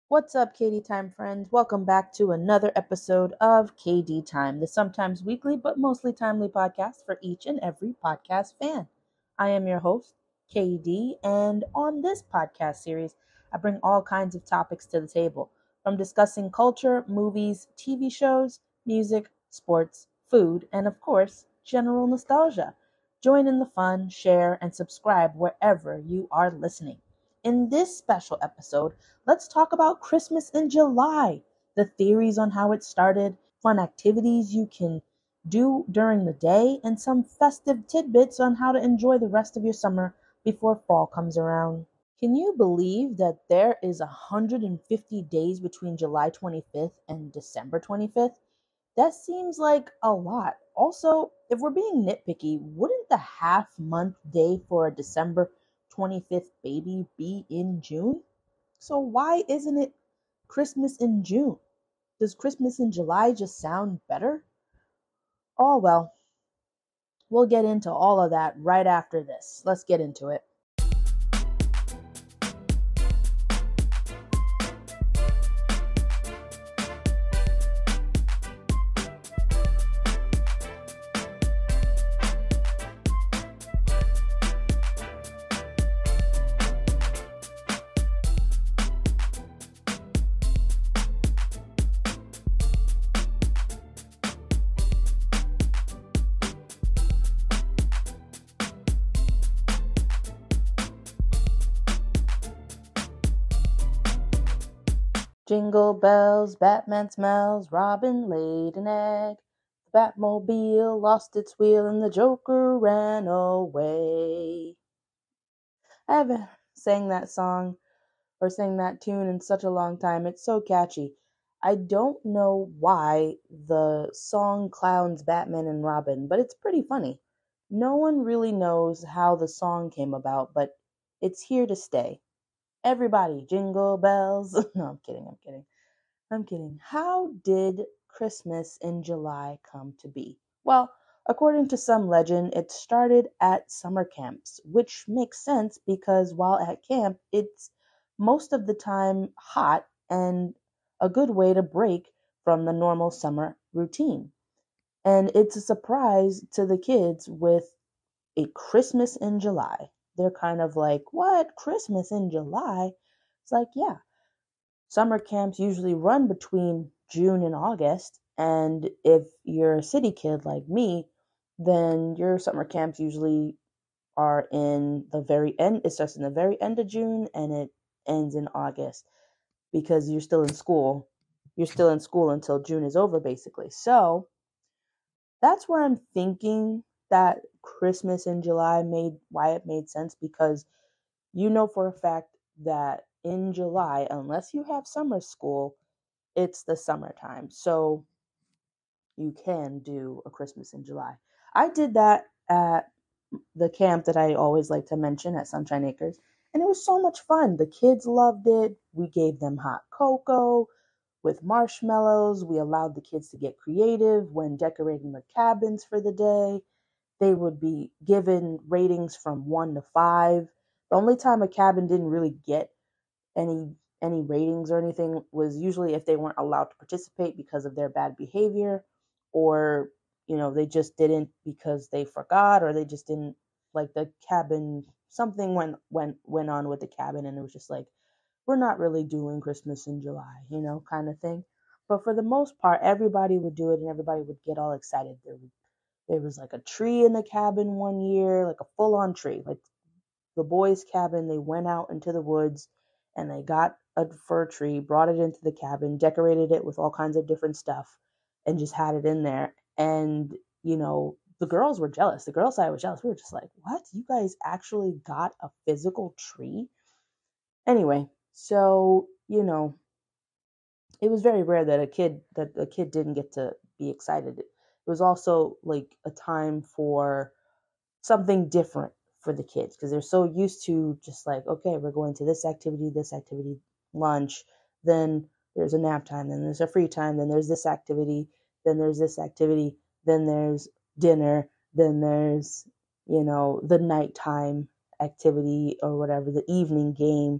What's up, KD Time friends? Welcome back to another episode of KD Time, the sometimes weekly but mostly timely podcast for each and every podcast fan. I am your host, KD, and on this podcast series, I bring all kinds of topics to the table, from discussing culture, movies, TV shows, music, sports, food, and of course, general nostalgia. Join in the fun, share, and subscribe wherever you are listening. In this special episode, let's talk about Christmas in July, the theories on how it started, fun activities you can do during the day, and some festive tidbits on how to enjoy the rest of your summer before fall comes around. Can you believe that there is 150 days between July 25th and December 25th? That seems like a lot. Also, if we're being nitpicky, wouldn't the half month day for a December 25th baby be in June? So why isn't it Christmas in June? Does Christmas in July just sound better? Oh well, we'll get into all of that right after this. Let's get into it. Jingle bells, Batman smells, Robin laid an egg. The Batmobile lost its wheel and the Joker ran away. I haven't sang that song or sang that tune in such a long time. It's so catchy. I don't know why the song clowns Batman and Robin, but it's pretty funny. No one really knows how the song came about, but it's here to stay. Everybody, jingle bells. No, I'm kidding. How did Christmas in July come to be? Well, according to some legend, it started at summer camps, which makes sense because while at camp, it's most of the time hot and a good way to break from the normal summer routine. And it's a surprise to the kids with a Christmas in July. They're kind of like, what? Christmas in July? It's like, yeah, summer camps usually run between June and August, and if you're a city kid like me, then your summer camps usually are in the very end. It starts in the very end of June and it ends in August because you're still in school. You're still in school until June is over, basically. So that's where I'm thinking that Christmas in July made why it made sense because you know for a fact that in July, unless you have summer school, it's the summertime. So you can do a Christmas in July. I did that at the camp that I always like to mention at Sunshine Acres, and it was so much fun. The kids loved it. We gave them hot cocoa with marshmallows. We allowed the kids to get creative when decorating the cabins for the day. They would be given ratings from 1 to 5. The only time a cabin didn't really get any any ratings or anything was usually if they weren't allowed to participate because of their bad behavior, or they just didn't because they forgot, or they just didn't like the cabin. Something went on with the cabin, and it was just like, we're not really doing Christmas in July, kind of thing. But for the most part, everybody would do it and everybody would get all excited. There was like a tree in the cabin one year, like a full on tree, like the boys' cabin. They went out into the woods and they got a fir tree, brought it into the cabin, decorated it with all kinds of different stuff, and just had it in there. And, the girls were jealous. The girls' side was jealous. We were just like, what? You guys actually got a physical tree? Anyway, so, it was very rare that a kid didn't get to be excited. It was also like a time for something different for the kids because they're so used to just like, okay, we're going to this activity, lunch, then there's a nap time, then there's a free time, then there's this activity, then there's this activity, then there's dinner, then there's, the nighttime activity or whatever, the evening game,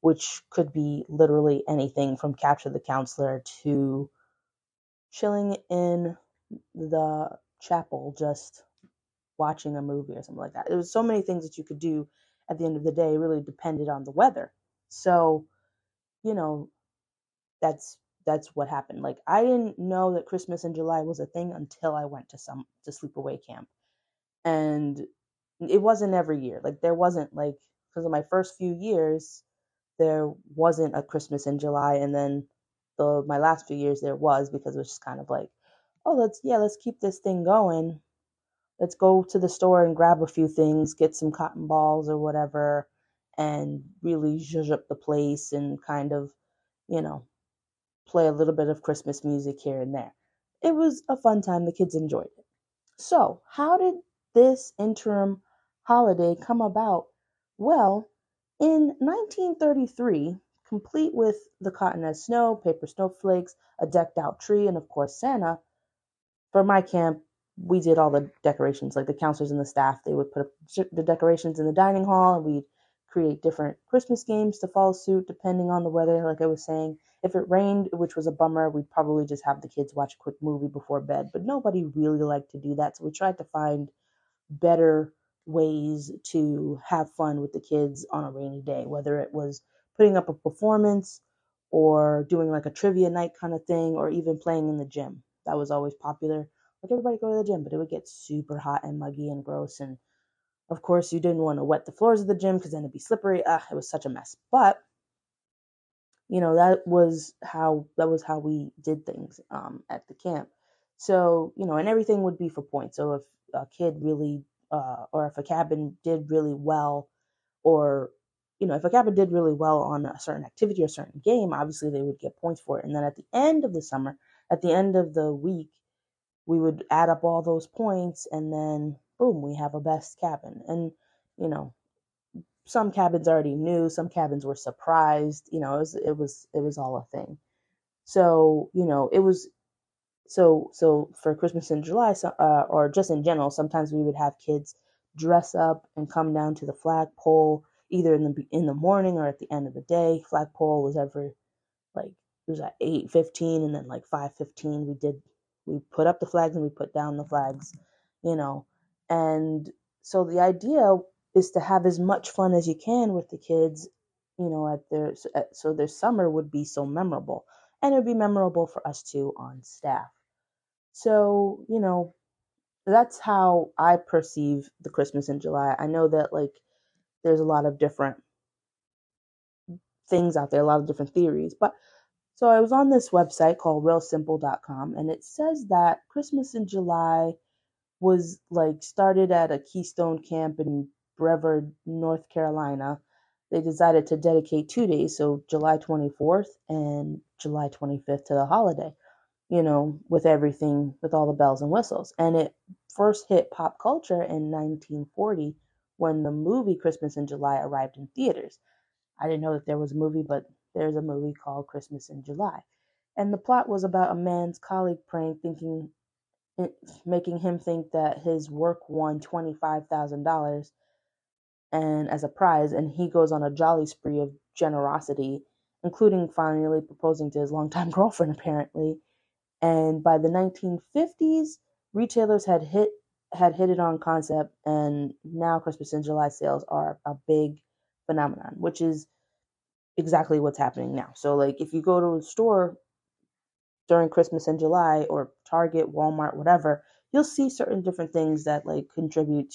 which could be literally anything from Capture the Counselor to chilling in the chapel just watching a movie or something like that. There was so many things that you could do at the end of the day, really depended on the weather. So, you know, that's that's what happened. Like I didn't know that Christmas in July was a thing until I went to sleepaway camp. And it wasn't every year. Like there wasn't like because of my first few years there wasn't a Christmas in July, and then the my last few years there was because it was just kind of like, oh, let's keep this thing going. Let's go to the store and grab a few things, get some cotton balls or whatever, and really zhuzh up the place and kind of, you know, play a little bit of Christmas music here and there. It was a fun time. The kids enjoyed it. So, how did this interim holiday come about? Well, in 1933, complete with the cotton as snow, paper snowflakes, a decked out tree, and of course Santa, for my camp, we did all the decorations. Like the counselors and the staff, they would put up the decorations in the dining hall, and we'd create different Christmas games to follow suit depending on the weather. Like I was saying, if it rained, which was a bummer, we'd probably just have the kids watch a quick movie before bed. But nobody really liked to do that, so we tried to find better ways to have fun with the kids on a rainy day, whether it was putting up a performance or doing like a trivia night kind of thing, or even playing in the gym. That was always popular. Like everybody go to the gym, but it would get super hot and muggy and gross. And of course, you didn't want to wet the floors of the gym because then it'd be slippery. It was such a mess. But that was how we did things at the camp. So and everything would be for points. So if a kid really or if a cabin did really well, or if a cabin did really well on a certain activity or a certain game, obviously they would get points for it. And then at the end of the summer, at the end of the week, we would add up all those points, and then boom, we have a best cabin. And you know some cabins already knew, some cabins were surprised. It was all a thing. So it was so for Christmas in July, or just in general, sometimes we would have kids dress up and come down to the flagpole either in the morning or at the end of the day. Flagpole was ever like it was at 8:15, and then like 5:15 we put up the flags and we put down the flags, you know. And so the idea is to have as much fun as you can with the kids, so their summer would be so memorable, and it would be memorable for us too on staff. So, that's how I perceive the Christmas in July. I know that like there's a lot of different things out there, a lot of different theories, but so I was on this website called realsimple.com, and it says that Christmas in July was like started at a Keystone camp in Brevard, North Carolina. They decided to dedicate 2 days, so July 24th and July 25th, to the holiday, with everything, with all the bells and whistles. And it first hit pop culture in 1940 when the movie Christmas in July arrived in theaters. I didn't know that there was a movie, but there's a movie called Christmas in July. And the plot was about a man's colleague prank making him think that his work won $25,000 and as a prize, and he goes on a jolly spree of generosity, including finally proposing to his longtime girlfriend apparently. And by the 1950s, retailers had hit it on concept, and now Christmas in July sales are a big phenomenon, which is exactly what's happening now. So like if you go to a store during Christmas in July, or Target, Walmart, whatever, you'll see certain different things that like contribute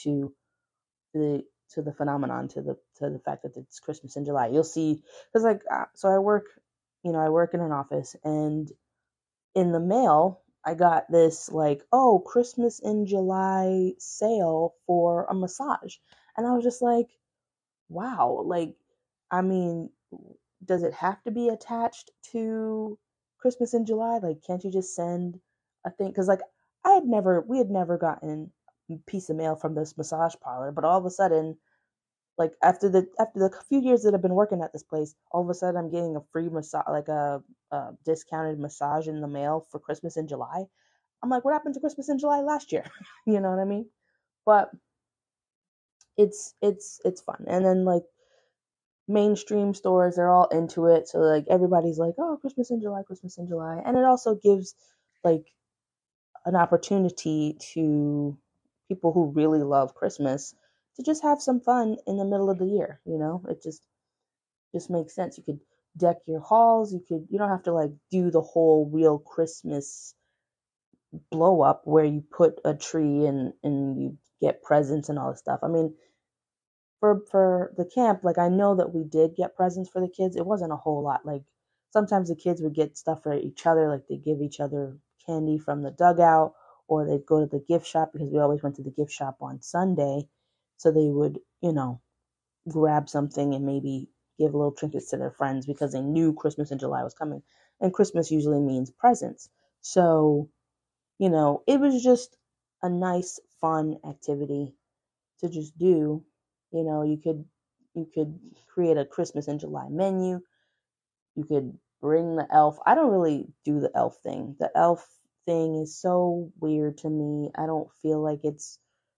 to the phenomenon, to the fact that it's Christmas in July. You'll see because like so I work in an office, and in the mail, I got this like, oh, Christmas in July sale for a massage. And I was just like, wow, like, I mean, does it have to be attached to Christmas in July? Like, can't you just send a thing? Because, like, we had never gotten a piece of mail from this massage parlor, but all of a sudden, like after the few years that I've been working at this place, all of a sudden I'm getting a free massage, like a discounted massage in the mail for Christmas in July. I'm like, what happened to Christmas in July last year? You know what I mean? But it's fun. And then like mainstream stores, they're all into it. So like everybody's like, oh, Christmas in July, Christmas in July. And it also gives like an opportunity to people who really love Christmas to just have some fun in the middle of the year, It just makes sense. You could deck your halls, you don't have to like do the whole real Christmas blow up where you put a tree and you get presents and all this stuff. I mean, for the camp, like I know that we did get presents for the kids. It wasn't a whole lot. Like sometimes the kids would get stuff for each other, like they give each other candy from the dugout, or they'd go to the gift shop because we always went to the gift shop on Sunday. So they would, grab something and maybe give little trinkets to their friends because they knew Christmas in July was coming. And Christmas usually means presents. So, it was just a nice, fun activity to just do. You could create a Christmas in July menu. You could bring the elf. I don't really do the elf thing. The elf thing is so weird to me. I don't feel like it's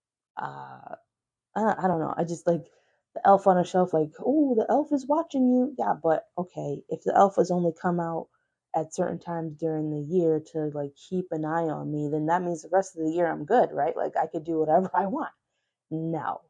I don't know. I just like the elf on a shelf, like, oh, the elf is watching you. Yeah, but okay, if the elf has only come out at certain times during the year to like keep an eye on me, then that means the rest of the year I'm good, right? Like I could do whatever I want. No.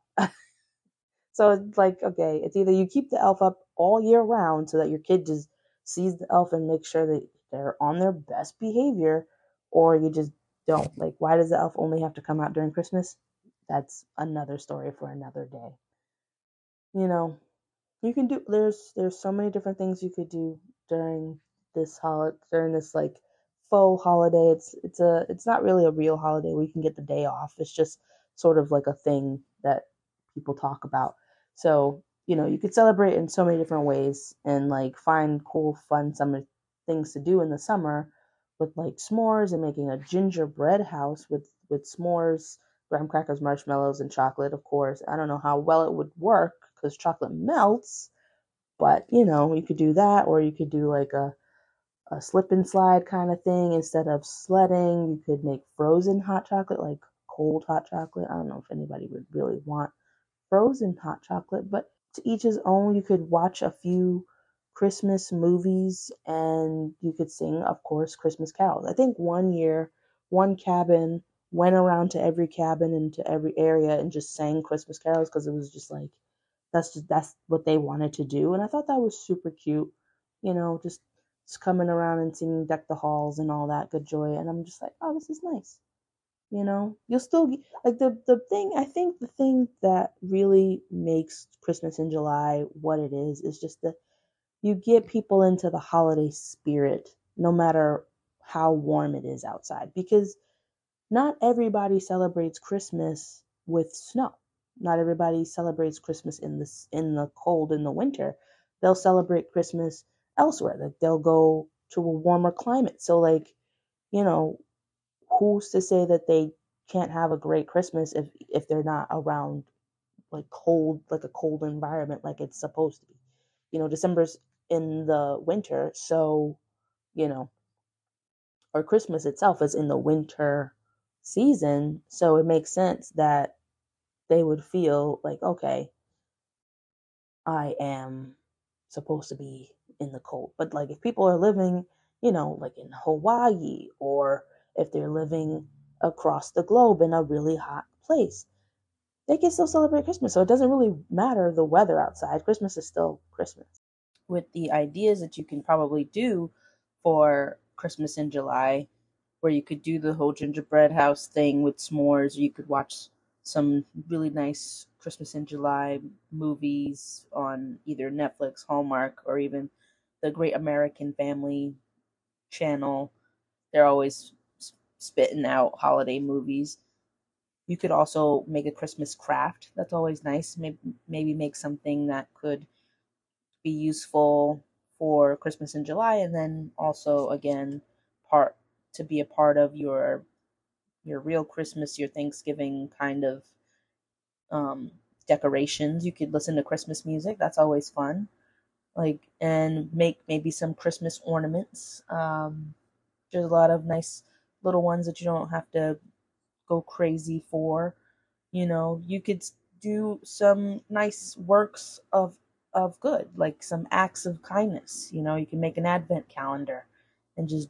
So it's like, okay, it's either you keep the elf up all year round so that your kid just sees the elf and makes sure that they're on their best behavior, or you just don't. Like, why does the elf only have to come out during Christmas? That's another story for another day. You know, you can do there's so many different things you could do during during this like faux holiday. It's not really a real holiday where you can get the day off. It's just sort of like a thing that people talk about. So, you could celebrate in so many different ways and like find cool, fun summer things to do in the summer with like s'mores and making a gingerbread house with s'mores, graham crackers, marshmallows, and chocolate, of course. I don't know how well it would work because chocolate melts, but you could do that, or you could do like a slip and slide kind of thing instead of sledding. You could make frozen hot chocolate, like cold hot chocolate. I don't know if anybody would really want frozen hot chocolate, but to each his own. You could watch a few Christmas movies and you could sing, of course, Christmas carols. I think one year, one cabin went around to every cabin and to every area and just sang Christmas carols because it was just like that's what they wanted to do. And I thought that was super cute, just coming around and singing Deck the Halls and all that good joy. And I'm just like, oh, this is nice. You'll still like the thing. I think the thing that really makes Christmas in July what it is just that you get people into the holiday spirit no matter how warm it is outside, because not everybody celebrates Christmas with snow. Not everybody celebrates Christmas in the cold in the winter. They'll celebrate Christmas elsewhere. Like they'll go to a warmer climate. So like, you know, who's to say that they can't have a great Christmas if they're not around like cold, like a cold environment like it's supposed to be. December's in the winter, so you know, or Christmas itself is in the winter season, so it makes sense that they would feel like, okay, I am supposed to be in the cold. But like if people are living, like in Hawaii, or if they're living across the globe in a really hot place, they can still celebrate Christmas. So it doesn't really matter the weather outside. Christmas is still Christmas. With the ideas that you can probably do for Christmas in July, where you could do the whole gingerbread house thing with s'mores, or you could watch some really nice Christmas in July movies on either Netflix, Hallmark, or even the Great American Family channel. They're always spitting out holiday movies. You could also make a Christmas craft. That's always nice. Maybe make something that could be useful for Christmas in July, and then also again part to be a part of your real Christmas, your Thanksgiving kind of decorations. You could listen to Christmas music. That's always fun. Like, and make maybe some Christmas ornaments. There's a lot of nice little ones that you don't have to go crazy for. You could do some nice works of of good, like some acts of kindness. You can make an advent calendar and just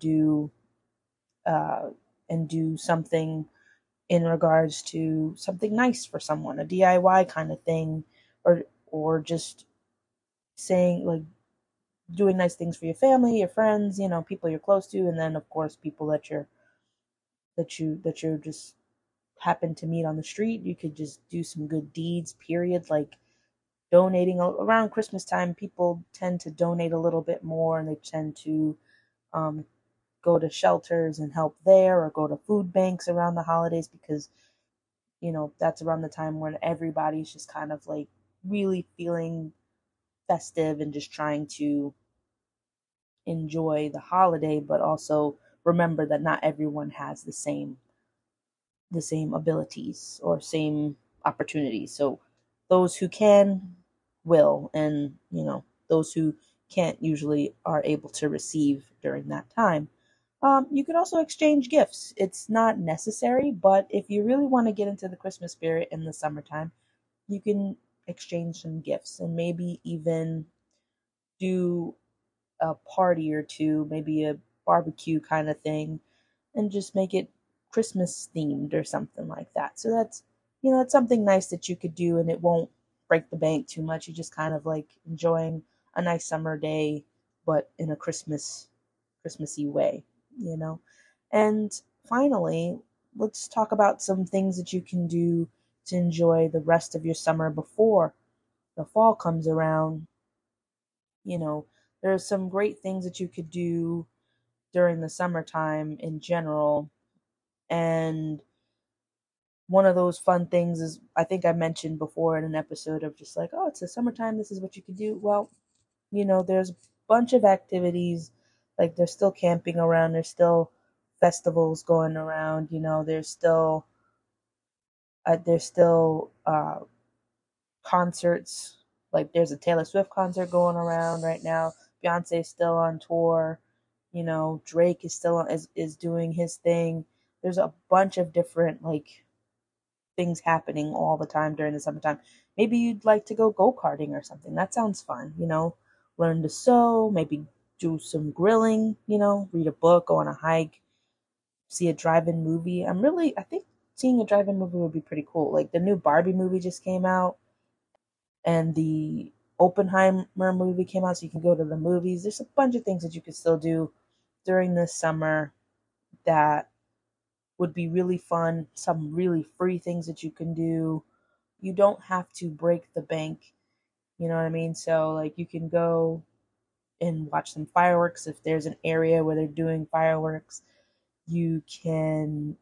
uh, do something in regards to something nice for someone, a DIY kind of thing, or just saying, like, doing nice things for your family, your friends, people you're close to, and then of course people that you just happen to meet on the street. You could just do some good deeds, period, like donating. Around Christmas time, people tend to donate a little bit more, and they tend to um, go to shelters and help there, or go to food banks around the holidays, because that's around the time when everybody's just kind of like really feeling festive and just trying to enjoy the holiday, but also remember that not everyone has the same abilities or same opportunities. So those who can will, and those who can't usually are able to receive during that time. You could also exchange gifts. It's not necessary, but if you really want to get into the Christmas spirit in the summertime, you can exchange some gifts and maybe even do a party or two, maybe a barbecue kind of thing, and just make it Christmas themed or something like that. So it's something nice that you could do, and it won't break the bank too much. You just kind of like enjoying a nice summer day, but in a Christmassy way, you know. And finally, let's talk about some things that you can do to enjoy the rest of your summer before the fall comes around. You know, there's some great things that you could do during the summertime in general. And one of those fun things is, I think I mentioned before in an episode, of just like, oh, it's the summertime, this is what you could do. Well, there's a bunch of activities. Like, there's still camping around, there's still festivals going around, there's still concerts. Like, there's a Taylor Swift concert going around right now. Beyonce's still on tour. Drake is still is doing his thing. There's a bunch of different, like, things happening all the time during the summertime. Maybe you'd like to go karting or something. That sounds fun. Learn to sew, maybe do some grilling. Read a book, go on a hike, see a drive-in movie. I think seeing a drive-in movie would be pretty cool. Like, the new Barbie movie just came out, and the Oppenheimer movie came out, so you can go to the movies. There's a bunch of things that you could still do during this summer that would be really fun. Some really free things that you can do. You don't have to break the bank. You know what I mean? So, like, you can go and watch some fireworks if there's an area where they're doing fireworks. You can,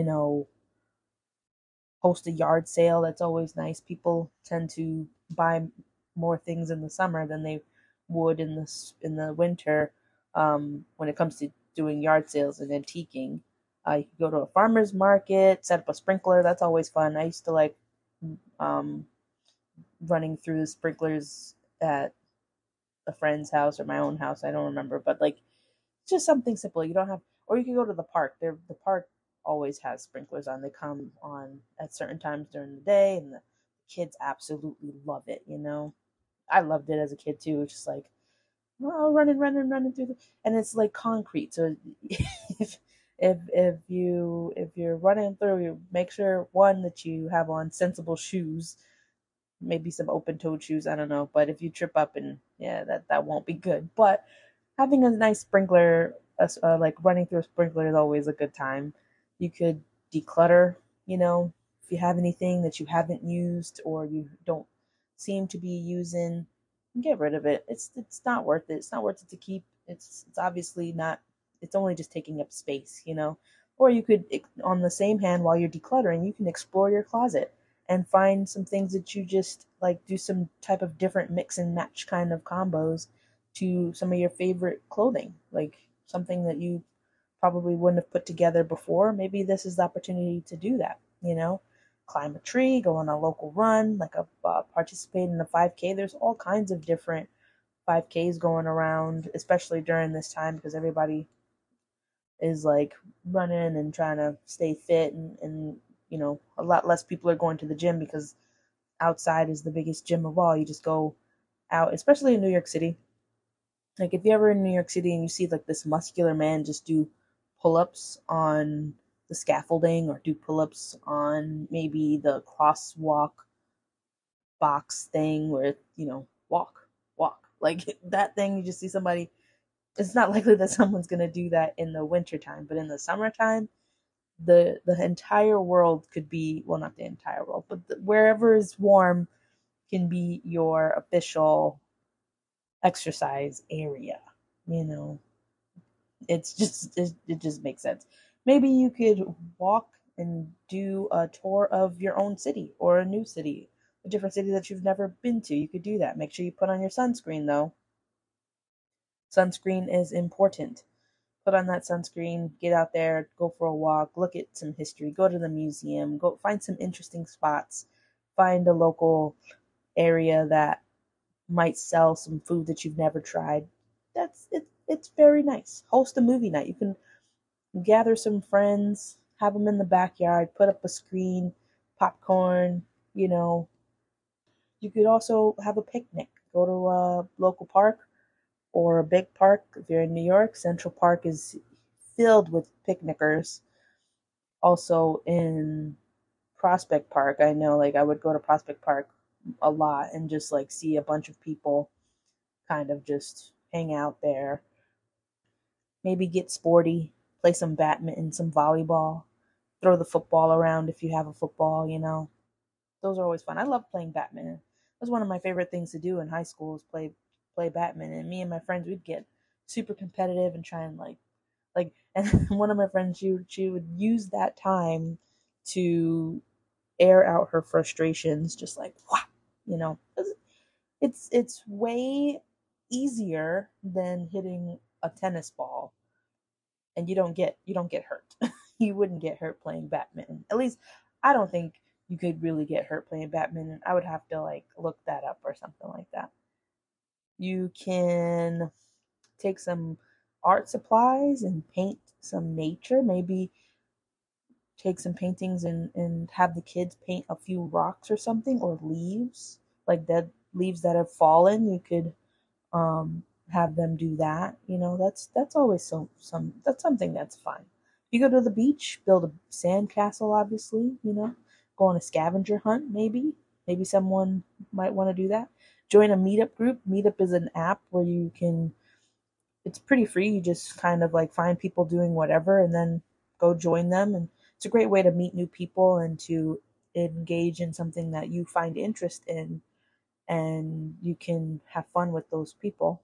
host a yard sale. That's always nice. People tend to buy more things in the summer than they would in the winter. When it comes to doing yard sales and antiquing, you can go to a farmer's market, set up a sprinkler. That's always fun. I used to like um, running through the sprinklers at a friend's house or my own house. I don't remember, but like, it's just something simple. You don't have, or you can go to the park. The park always has sprinklers on. They come on at certain times during the day, and the kids absolutely love it. I loved it as a kid too. It's just like, oh, running through and it's like concrete. So if if you're running through, you make sure, one, that you have on sensible shoes, maybe some open-toed shoes. I don't know, but if you trip up, and yeah, that won't be good. But having a nice sprinkler, like running through a sprinkler, is always a good time. You could declutter, if you have anything that you haven't used or you don't seem to be using, get rid of it. It's not worth it. It's not worth it to keep. It's obviously not. It's only just taking up space. Or you could, on the same hand, while you're decluttering, you can explore your closet and find some things that you just like, do some type of different mix and match kind of combos to some of your favorite clothing, like something that you probably wouldn't have put together before. Maybe this is the opportunity to do that. Climb a tree, go on a local run, like participate in a 5K. There's all kinds of different 5Ks going around, especially during this time, because everybody is like running and trying to stay fit, and a lot less people are going to the gym, because outside is the biggest gym of all. You just go out, especially in New York City. Like if you're ever in New York City and you see like this muscular man just do pull-ups on the scaffolding or do pull-ups on maybe the crosswalk box thing where, walk, walk. Like that thing, you just see somebody. It's not likely that someone's going to do that in the wintertime, but in the summertime, the entire world could be, well, not the entire world, but wherever is warm can be your official exercise area. You know, it just makes sense. Maybe you could walk and do a tour of your own city or a new city, a different city that you've never been to. You could do that. Make sure you put on your sunscreen though. Sunscreen is important. Put on that sunscreen, get out there, go for a walk, look at some history, go to the museum, go find some interesting spots, find a local area that might sell some food that you've never tried. That's it. It's very nice. Host a movie night. You can gather some friends, have them in the backyard, put up a screen, popcorn, you know. You could also have a picnic. Go to a local park or a big park. If you're in New York, Central Park is filled with picnickers. Also in Prospect Park, I know like I would go to Prospect Park a lot and just like see a bunch of people kind of just hang out there. Maybe get sporty, play some badminton, some volleyball, throw the football around if you have a football, Those are always fun. I love playing badminton. It was one of my favorite things to do in high school is play badminton. And me and my friends we'd get super competitive and try and and one of my friends she would use that time to air out her frustrations just like wow, you know. It's way easier than hitting a tennis ball and you don't get hurt. You wouldn't get hurt playing badminton. At least I don't think you could really get hurt playing badminton. I would have to like look that up or something like that. You can take some art supplies and paint some nature. Maybe take some paintings and have the kids paint a few rocks or something or leaves, like dead leaves that have fallen. You could have them do that. That's always that's something that's fun. You go to the beach, build a sand castle, obviously, go on a scavenger hunt, maybe someone might want to do that. Join a meetup group. Meetup is an app where it's pretty free. You just kind of like find people doing whatever and then go join them. And it's a great way to meet new people and to engage in something that you find interest in and you can have fun with those people.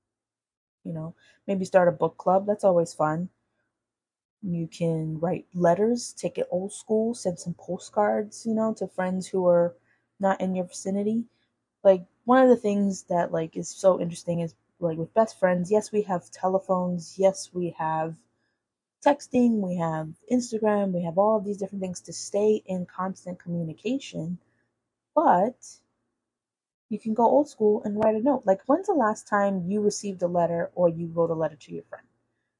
Maybe start a book club. That's always fun. You can write letters, take it old school, send some postcards, to friends who are not in your vicinity. Like one of the things that like is so interesting is like with best friends, yes, we have telephones, yes, we have texting, we have Instagram, we have all of these different things to stay in constant communication, but you can go old school and write a note. Like when's the last time you received a letter or you wrote a letter to your friend?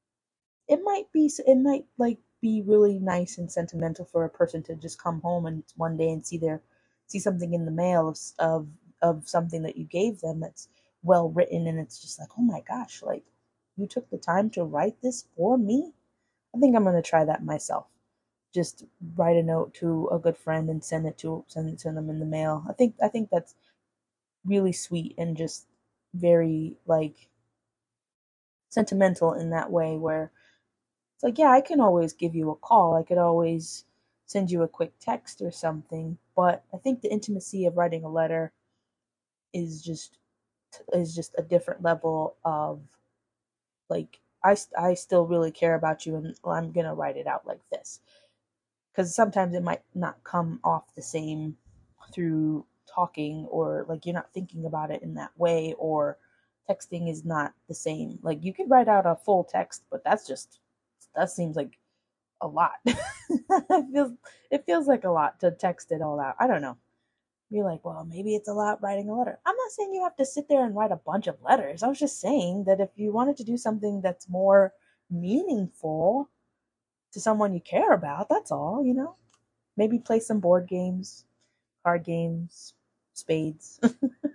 It might like be really nice and sentimental for a person to just come home and one day and see something in the mail of something that you gave them that's well written and it's just like, oh my gosh, like you took the time to write this for me. I think I'm gonna try that myself. Just write a note to a good friend and send it to them in the mail. I think that's really sweet and just very like sentimental in that way where it's like, yeah, I can always give you a call. I could always send you a quick text or something. But I think the intimacy of writing a letter is just a different level of like I still really care about you and I'm gonna write it out like this because sometimes it might not come off the same through talking or like you're not thinking about it in that way or texting is not the same. Like you could write out a full text, but that seems like a lot. it feels like a lot to text it all out. I don't know. You're like, well, maybe it's a lot writing a letter. I'm not saying you have to sit there and write a bunch of letters. I was just saying that if you wanted to do something that's more meaningful to someone you care about, that's all. Maybe play some board games, card games, spades.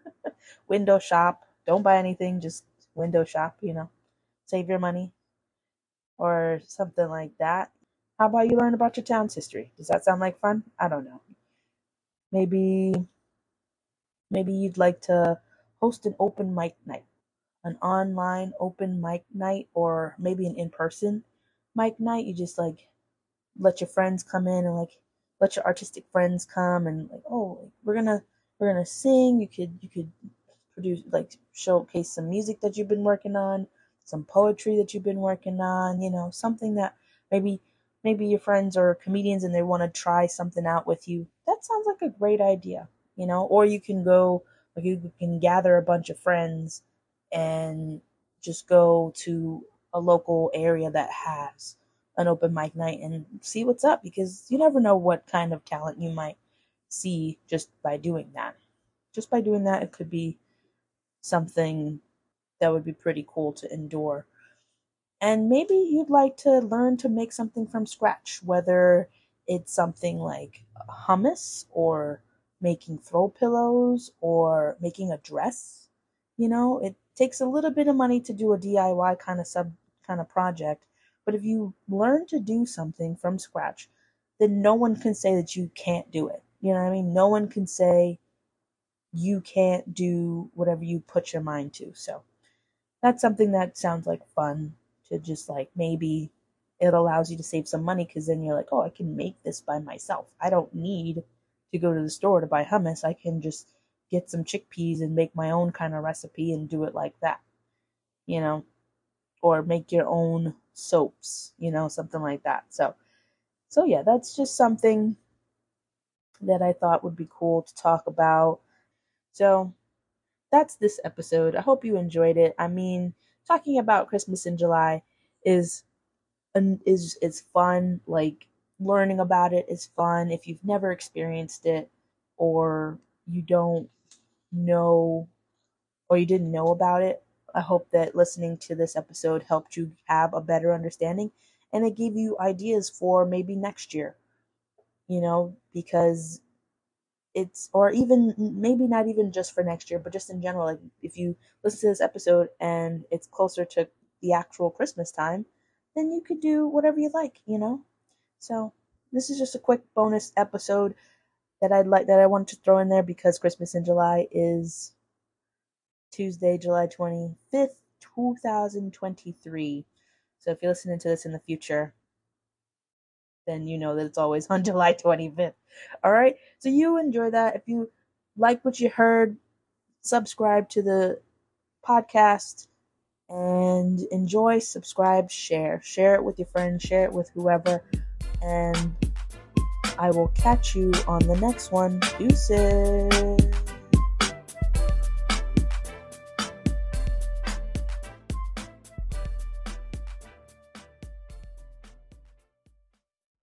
window shop. Don't buy anything, just window shop, save your money or something like that. How about you learn about your town's history? Does that sound like fun? I don't know. Maybe you'd like to host an open mic night, an online open mic night, or maybe an in-person mic night. You just like let your friends come in and like let your artistic friends come and like, oh, we're gonna sing. You could produce, like, showcase some music that you've been working on, some poetry that you've been working on, something that maybe your friends are comedians and they want to try something out with you. That sounds like a great idea. Or you can go, like, you can gather a bunch of friends and just go to a local area that has an open mic night and see what's up, because you never know what kind of talent you might see just by doing that. Just by doing that, it could be something that would be pretty cool to endure. And maybe you'd like to learn to make something from scratch, whether it's something like hummus or making throw pillows or making a dress. It takes a little bit of money to do a DIY kind of project, but if you learn to do something from scratch, then no one can say that you can't do it. You know what I mean? No one can say you can't do whatever you put your mind to. So that's something that sounds like fun to just, like, maybe it allows you to save some money, because then you're like, oh, I can make this by myself. I don't need to go to the store to buy hummus. I can just get some chickpeas and make my own kind of recipe and do it like that, or make your own soaps, something like that. So yeah, that's just something that I thought would be cool to talk about. So that's this episode. I hope you enjoyed it. I mean, talking about Christmas in July is fun. Like, learning about it is fun if you've never experienced it, or you don't know, or you didn't know about it. I hope that listening to this episode helped you have a better understanding, and it gave you ideas for maybe next year, because it's, or even maybe not even just for next year, but just in general. Like, if you listen to this episode and it's closer to the actual Christmas time, then you could do whatever you like, So this is just a quick bonus episode that I wanted to throw in there, because Christmas in July is Tuesday, July 25th, 2023. So if you're listening to this in the future, then you know that it's always on July 25th. All right. So you enjoy that. If you like what you heard, subscribe to the podcast and enjoy, subscribe, share it with your friends, share it with whoever. And I will catch you on the next one. Deuces.